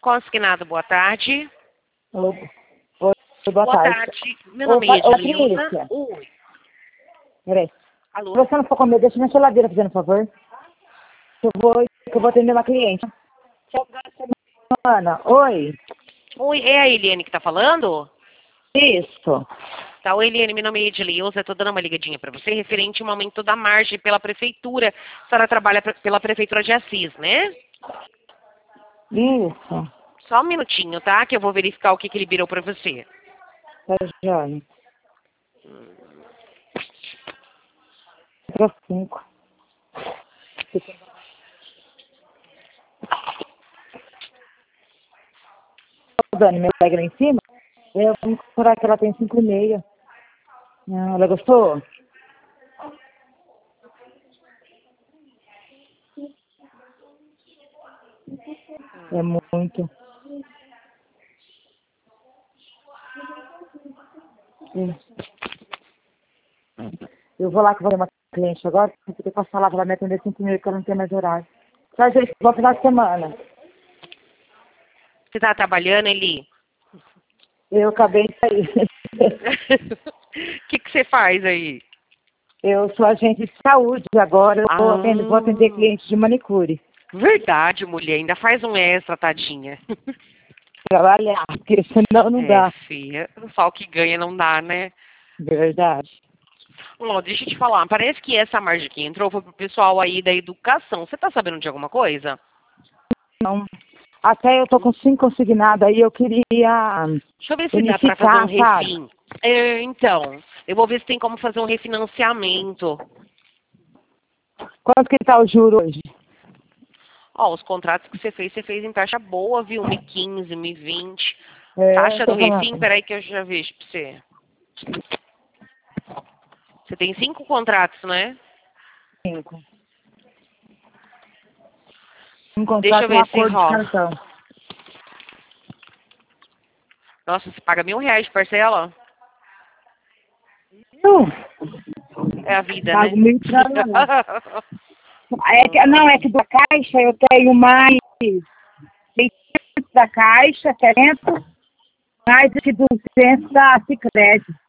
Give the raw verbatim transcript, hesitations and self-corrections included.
Consignado, boa tarde. Oi, oi, boa, Boa tarde. tarde. Meu nome Ô, é ô, Edilza. Patrícia. Oi. Peraí. Se Alô? você não for comer, deixa na geladeira, fazendo favor. Eu vou, eu vou atender uma cliente. Tchau, semana. Oi. Oi, é a Eliane que tá falando? Isso. Tá, oi Eliane, meu nome é Edilza, eu tô dando uma ligadinha pra você referente ao aumento da margem pela prefeitura. A senhora trabalha pre- pela prefeitura de Assis, né? Isso. Só um minutinho, tá? Que eu vou verificar o que, que ele virou pra você. Tá, joia. Para cinco. Tá dando meu colega lá em cima? Eu vou procurar que ela tem cinco e meia. Não, ela gostou? É muito. Eu vou lá que vou ter uma cliente agora, vou ter que passar lá para ela me atender cinco e meia, porque ela não tem mais horário. Só gente, vou final de semana. Você tá trabalhando, Eli? Eu acabei de sair. O que, que você faz aí? Eu sou agente de saúde agora, eu Ah, vou atender, vou atender clientes de manicure. verdade, mulher. Ainda faz um extra, tadinha. Trabalhar, porque senão não É, dá. filha. Só o que ganha não dá, né? Verdade. Ó, deixa eu te falar. Parece que essa margem que entrou foi pro pessoal aí da educação. Você tá sabendo de alguma coisa? Não. Até eu tô com cinco consignados aí, eu queria Deixa eu ver se dá pra fazer um unificar, sabe? refin. É, então, eu vou ver se tem como fazer um refinanciamento. Quanto que tá o juro hoje? Ó, os contratos que você fez, você fez em taxa boa, viu? um e quinze, um e vinte. É, Taxa do tô refim, falando. peraí que eu já vejo pra você. Você tem cinco contratos, né? Cinco. Um Deixa eu contrato, um ver se acordo de rola. cartão. Nossa, você paga mil reais de parcela? Não, É a vida, pago né? mil e não. É que, não, é que da Caixa eu tenho mais seiscentos da Caixa, quinhentos, mais do que duzentos da Sicredi.